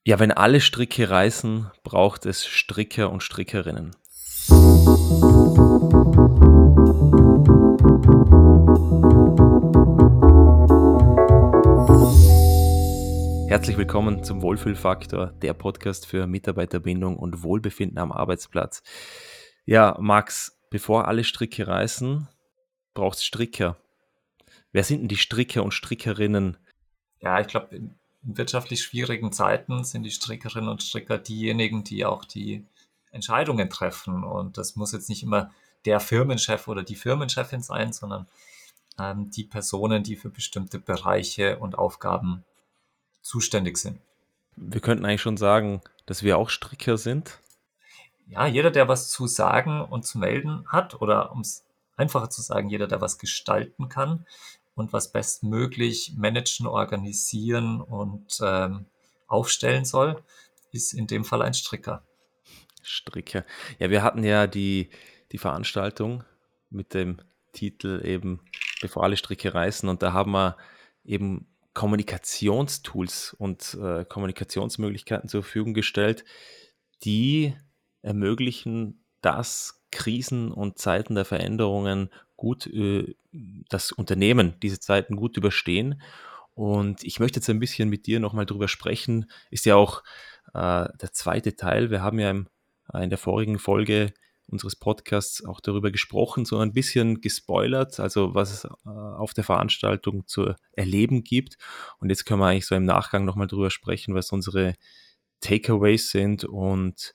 Ja, wenn alle Stricke reißen, braucht es Stricker und Strickerinnen. Herzlich willkommen zum Wohlfühlfaktor, der Podcast für Mitarbeiterbindung und Wohlbefinden am Arbeitsplatz. Ja, Max, bevor alle Stricke reißen, braucht es Stricker. Wer sind denn die Stricker und Strickerinnen? Ja, ich glaube, in wirtschaftlich schwierigen Zeiten sind die Strickerinnen und Stricker diejenigen, die auch die Entscheidungen treffen. Und das muss jetzt nicht immer der Firmenchef oder die Firmenchefin sein, sondern die Personen, die für bestimmte Bereiche und Aufgaben zuständig sind. Wir könnten eigentlich schon sagen, dass wir auch Stricker sind. Ja, jeder, der was zu sagen und zu melden hat, oder um es einfacher zu sagen, jeder, der was gestalten kann und was bestmöglich managen, organisieren und aufstellen soll, ist in dem Fall ein Stricker. Stricker. Ja, wir hatten ja die Veranstaltung mit dem Titel eben Bevor alle Stricke reißen, und da haben wir eben Kommunikationstools und Kommunikationsmöglichkeiten zur Verfügung gestellt, die ermöglichen, dass Krisen und Zeiten der Veränderungen das Unternehmen diese Zeiten gut überstehen. Und ich möchte jetzt ein bisschen mit dir nochmal drüber sprechen. Ist ja auch der zweite Teil. Wir haben ja in der vorigen Folge unseres Podcasts auch darüber gesprochen, so ein bisschen gespoilert, also was es auf der Veranstaltung zu erleben gibt. Und jetzt können wir eigentlich so im Nachgang nochmal drüber sprechen, was unsere Takeaways sind. Und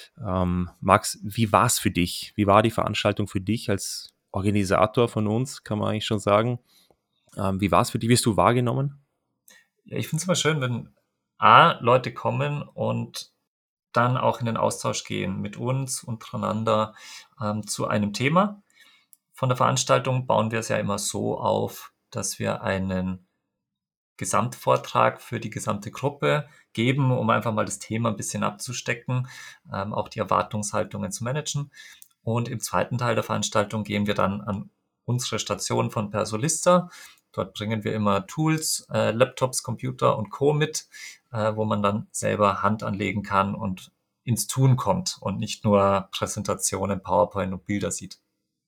Max, wie war es für dich? Wie war die Veranstaltung für dich als Organisator von uns, kann man eigentlich schon sagen? Wie war es für dich? Wie hast du wahrgenommen? Ja, ich finde es immer schön, wenn A, Leute kommen und dann auch in den Austausch gehen mit uns untereinander zu einem Thema. Von der Veranstaltung bauen wir es ja immer so auf, dass wir einen Gesamtvortrag für die gesamte Gruppe geben, um einfach mal das Thema ein bisschen abzustecken, auch die Erwartungshaltungen zu managen. Und im zweiten Teil der Veranstaltung gehen wir dann an unsere Station von Persolista. Dort bringen wir immer Tools, Laptops, Computer und Co. mit, wo man dann selber Hand anlegen kann und ins Tun kommt und nicht nur Präsentationen, PowerPoint und Bilder sieht.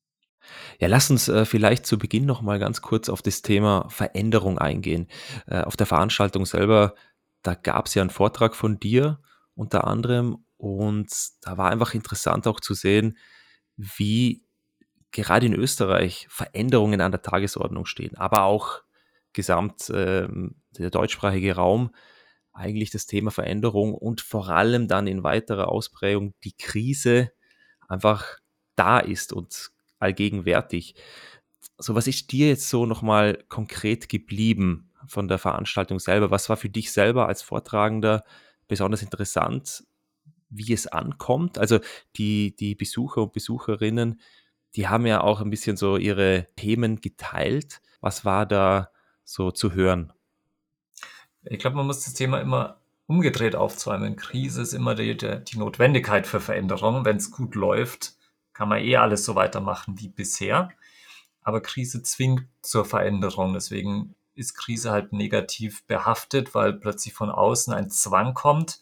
Ja, lass uns vielleicht zu Beginn noch mal ganz kurz auf das Thema Veränderung eingehen. Auf der Veranstaltung selber, da gab es ja einen Vortrag von dir unter anderem, und da war einfach interessant auch zu sehen, wie gerade in Österreich Veränderungen an der Tagesordnung stehen, aber auch gesamt der deutschsprachige Raum eigentlich das Thema Veränderung und vor allem dann in weiterer Ausprägung die Krise einfach da ist und allgegenwärtig. So, was ist dir jetzt so nochmal konkret geblieben von der Veranstaltung selber? Was war für dich selber als Vortragender besonders interessant, wie es ankommt? Also die Besucher und Besucherinnen, die haben ja auch ein bisschen so ihre Themen geteilt. Was war da so zu hören? Ich glaube, man muss das Thema immer umgedreht aufzäumen. Krise ist immer die Notwendigkeit für Veränderung. Wenn es gut läuft, kann man alles so weitermachen wie bisher. Aber Krise zwingt zur Veränderung. Deswegen ist Krise halt negativ behaftet, weil plötzlich von außen ein Zwang kommt.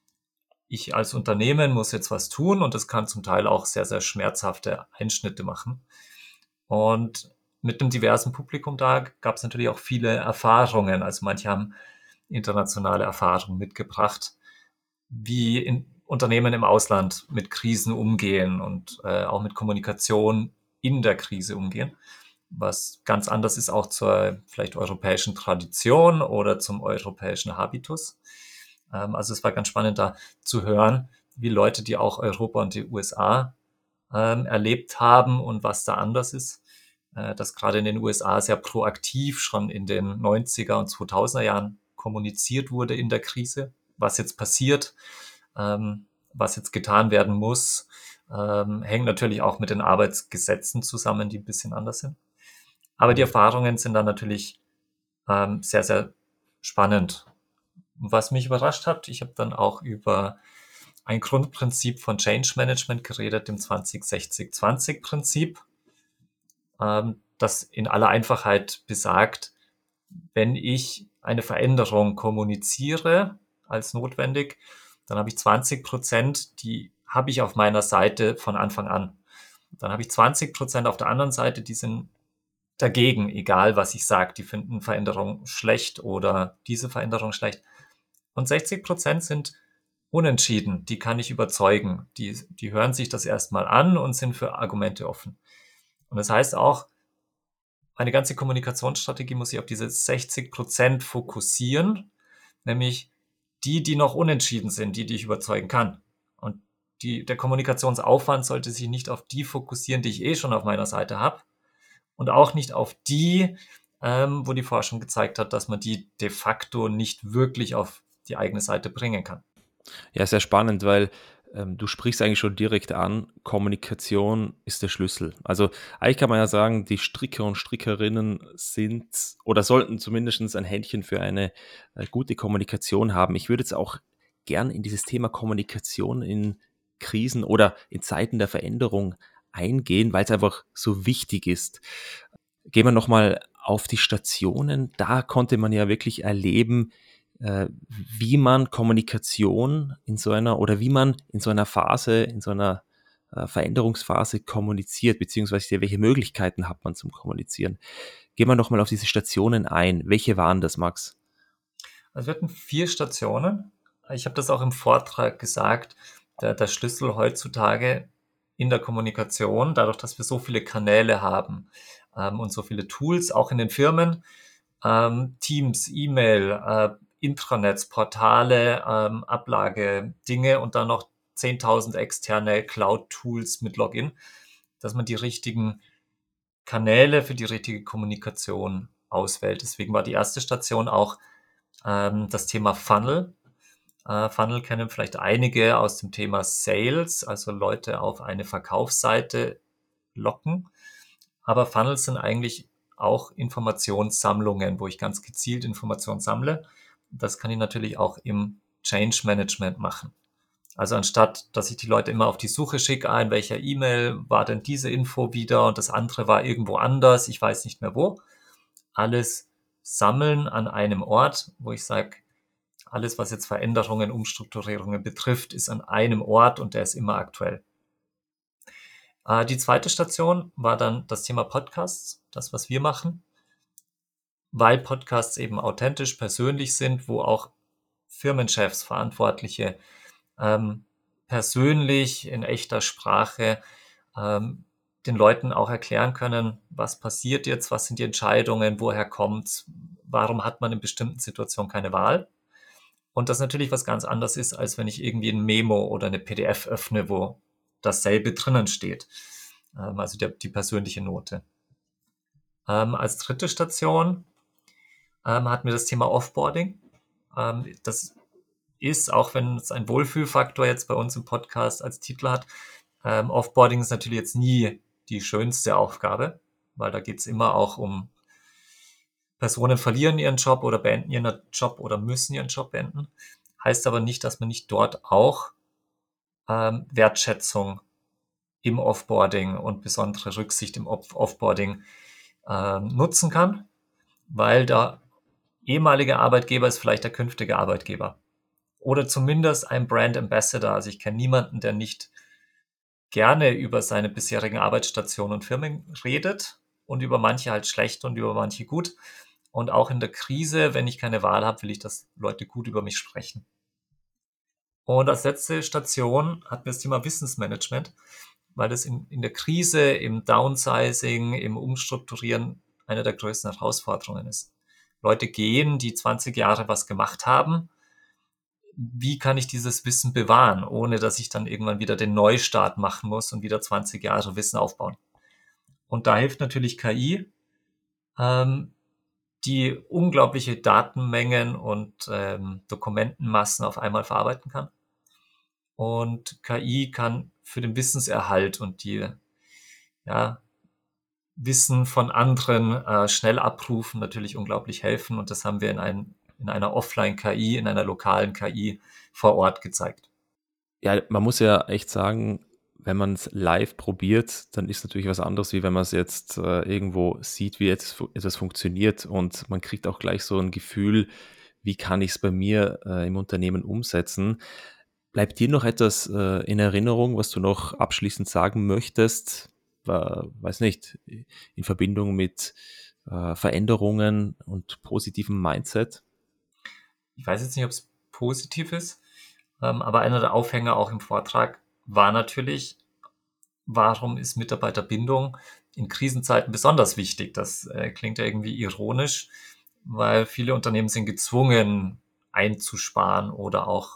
Ich als Unternehmen muss jetzt was tun, und das kann zum Teil auch sehr, sehr schmerzhafte Einschnitte machen. Und mit einem diversen Publikum da gab es natürlich auch viele Erfahrungen. Also manche haben internationale Erfahrungen mitgebracht, wie in Unternehmen im Ausland mit Krisen umgehen und auch mit Kommunikation in der Krise umgehen, was ganz anders ist auch zur vielleicht europäischen Tradition oder zum europäischen Habitus. Also es war ganz spannend da zu hören, wie Leute, die auch Europa und die USA erlebt haben und was da anders ist, dass gerade in den USA sehr proaktiv schon in den 90er und 2000er Jahren kommuniziert wurde in der Krise, was jetzt passiert, was jetzt getan werden muss, hängt natürlich auch mit den Arbeitsgesetzen zusammen, die ein bisschen anders sind. Aber die Mhm. Erfahrungen sind dann natürlich sehr, sehr spannend. Was mich überrascht hat, ich habe dann auch über ein Grundprinzip von Change Management geredet, dem 20-60-20-Prinzip, das in aller Einfachheit besagt, wenn ich eine Veränderung kommuniziere, als notwendig. Dann habe ich 20%, die habe ich auf meiner Seite von Anfang an. Dann habe ich 20% auf der anderen Seite, die sind dagegen, egal was ich sage. Die finden Veränderung schlecht oder diese Veränderung schlecht. Und 60% sind unentschieden, die kann ich überzeugen. Die hören sich das erstmal an und sind für Argumente offen. Und das heißt auch, meine ganze Kommunikationsstrategie muss sich auf diese 60% fokussieren, nämlich die noch unentschieden sind, die ich überzeugen kann. Und der Kommunikationsaufwand sollte sich nicht auf die fokussieren, die ich schon auf meiner Seite habe und auch nicht auf die, wo die Forschung gezeigt hat, dass man die de facto nicht wirklich auf die eigene Seite bringen kann. Ja, sehr spannend, weil du sprichst eigentlich schon direkt an, Kommunikation ist der Schlüssel. Also eigentlich kann man ja sagen, die Stricker und Strickerinnen sind oder sollten zumindest ein Händchen für eine gute Kommunikation haben. Ich würde jetzt auch gern in dieses Thema Kommunikation in Krisen oder in Zeiten der Veränderung eingehen, weil es einfach so wichtig ist. Gehen wir nochmal auf die Stationen. Da konnte man ja wirklich erleben, wie man Kommunikation in so einer oder wie man in so einer Phase, in so einer Veränderungsphase kommuniziert, beziehungsweise welche Möglichkeiten hat man zum Kommunizieren. Gehen wir nochmal auf diese Stationen ein. Welche waren das, Max? Also wir hatten 4 Stationen. Ich habe das auch im Vortrag gesagt, der Schlüssel heutzutage in der Kommunikation, dadurch, dass wir so viele Kanäle haben und so viele Tools, auch in den Firmen, Teams, E-Mail, Intranets, Portale, Ablage, Dinge und dann noch 10.000 externe Cloud-Tools mit Login, dass man die richtigen Kanäle für die richtige Kommunikation auswählt. Deswegen war die erste Station auch das Thema Funnel. Funnel kennen vielleicht einige aus dem Thema Sales, also Leute auf eine Verkaufsseite locken. Aber Funnels sind eigentlich auch Informationssammlungen, wo ich ganz gezielt Informationen sammle. Das kann ich natürlich auch im Change Management machen. Also anstatt, dass ich die Leute immer auf die Suche schicke, in welcher E-Mail war denn diese Info wieder und das andere war irgendwo anders, ich weiß nicht mehr wo. Alles sammeln an einem Ort, wo ich sage, alles, was jetzt Veränderungen, Umstrukturierungen betrifft, ist an einem Ort und der ist immer aktuell. Die zweite Station war dann das Thema Podcasts, das, was wir machen, weil Podcasts eben authentisch, persönlich sind, wo auch Firmenchefs, Verantwortliche persönlich in echter Sprache den Leuten auch erklären können, was passiert jetzt, was sind die Entscheidungen, woher kommt's, warum hat man in bestimmten Situationen keine Wahl. Und das natürlich was ganz anderes ist, als wenn ich irgendwie ein Memo oder eine PDF öffne, wo dasselbe drinnen steht. Also die persönliche Note. Als dritte Station hatten wir das Thema Offboarding. Das ist, auch wenn es ein Wohlfühlfaktor jetzt bei uns im Podcast als Titel hat, Offboarding ist natürlich jetzt nie die schönste Aufgabe, weil da geht es immer auch um Personen verlieren ihren Job oder beenden ihren Job oder müssen ihren Job beenden. Heißt aber nicht, dass man nicht dort auch Wertschätzung im Offboarding und besondere Rücksicht im Offboarding nutzen kann, weil der ehemalige Arbeitgeber ist vielleicht der künftige Arbeitgeber. Oder zumindest ein Brand Ambassador. Also ich kenne niemanden, der nicht gerne über seine bisherigen Arbeitsstationen und Firmen redet und über manche halt schlecht und über manche gut. Und auch in der Krise, wenn ich keine Wahl habe, will ich, dass Leute gut über mich sprechen. Und als letzte Station hatten wir das Thema Wissensmanagement, weil das in der Krise, im Downsizing, im Umstrukturieren eine der größten Herausforderungen ist. Leute gehen, die 20 Jahre was gemacht haben. Wie kann ich dieses Wissen bewahren, ohne dass ich dann irgendwann wieder den Neustart machen muss und wieder 20 Jahre Wissen aufbauen? Und da hilft natürlich KI, die unglaubliche Datenmengen und Dokumentenmassen auf einmal verarbeiten kann. Und KI kann für den Wissenserhalt und die Wissen von anderen schnell abrufen natürlich unglaublich helfen. Und das haben wir in einer Offline-KI, in einer lokalen KI vor Ort gezeigt. Ja, man muss ja echt sagen, wenn man es live probiert, dann ist natürlich was anderes, wie wenn man es jetzt irgendwo sieht, wie etwas funktioniert und man kriegt auch gleich so ein Gefühl, wie kann ich es bei mir im Unternehmen umsetzen? Bleibt dir noch etwas in Erinnerung, was du noch abschließend sagen möchtest? Weiß nicht, in Verbindung mit Veränderungen und positivem Mindset? Ich weiß jetzt nicht, ob es positiv ist, aber einer der Aufhänger auch im Vortrag war natürlich, warum ist Mitarbeiterbindung in Krisenzeiten besonders wichtig? Das klingt ja irgendwie ironisch, weil viele Unternehmen sind gezwungen, einzusparen oder auch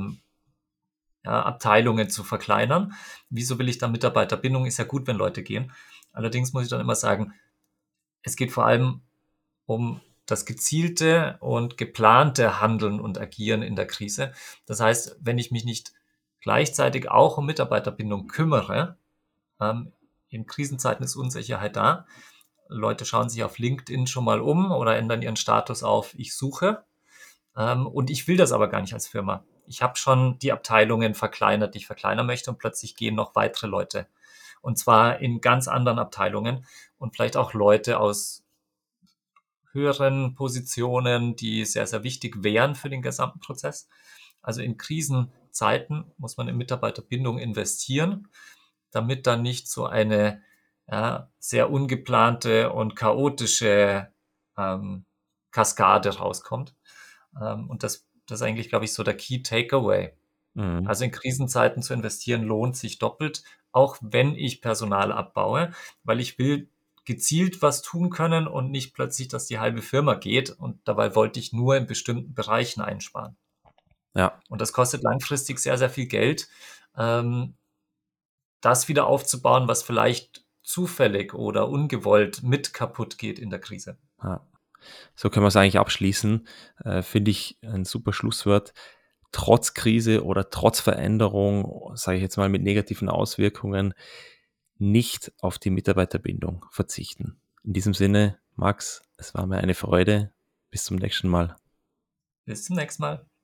ja, Abteilungen zu verkleinern. Wieso will ich da Mitarbeiterbindung? Ist ja gut, wenn Leute gehen. Allerdings muss ich dann immer sagen, es geht vor allem um das gezielte und geplante Handeln und Agieren in der Krise. Das heißt, wenn ich mich nicht gleichzeitig auch um Mitarbeiterbindung kümmere, in Krisenzeiten ist Unsicherheit da. Leute schauen sich auf LinkedIn schon mal um oder ändern ihren Status auf Ich suche. Und ich will das aber gar nicht als Firma. Ich habe schon die Abteilungen verkleinert, die ich verkleinern möchte, und plötzlich gehen noch weitere Leute. Und zwar in ganz anderen Abteilungen und vielleicht auch Leute aus höheren Positionen, die sehr, sehr wichtig wären für den gesamten Prozess. Also in Krisenzeiten muss man in Mitarbeiterbindung investieren, damit dann nicht so eine ja, sehr ungeplante und chaotische Kaskade rauskommt. Und das ist eigentlich, glaube ich, so der Key Takeaway. Mhm. Also in Krisenzeiten zu investieren lohnt sich doppelt, auch wenn ich Personal abbaue, weil ich will gezielt was tun können und nicht plötzlich, dass die halbe Firma geht. Und dabei wollte ich nur in bestimmten Bereichen einsparen. Ja, Und das kostet langfristig sehr, sehr viel Geld, ähm, das wieder aufzubauen, was vielleicht zufällig oder ungewollt mit kaputt geht in der Krise. ja. So können wir es eigentlich abschließen. Finde ich ein super Schlusswort. Trotz Krise oder trotz Veränderung, sage ich jetzt mal mit negativen Auswirkungen, nicht auf die Mitarbeiterbindung verzichten. In diesem Sinne, Max, es war mir eine Freude. Bis zum nächsten Mal. Bis zum nächsten Mal.